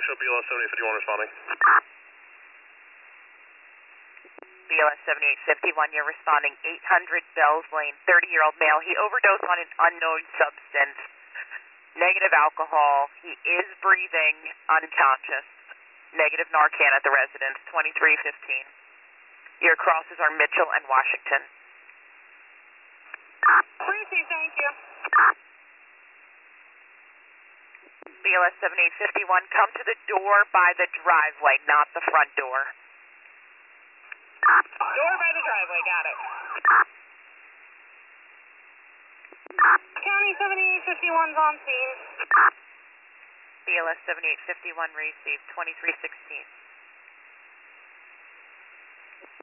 show BLS 7851 responding. BLS 7851, you're responding 800 Bells Lane, 30-year-old male. He overdosed on an unknown substance, negative alcohol. He is breathing, unconscious. Negative Narcan at the residence, 2315. Your crosses are Mitchell and Washington. Appreciate, thank you. BLS 7851, come to the door by the driveway, not the front door. Door by the driveway, got it. County 7851's on scene. BLS 7851 received 2316.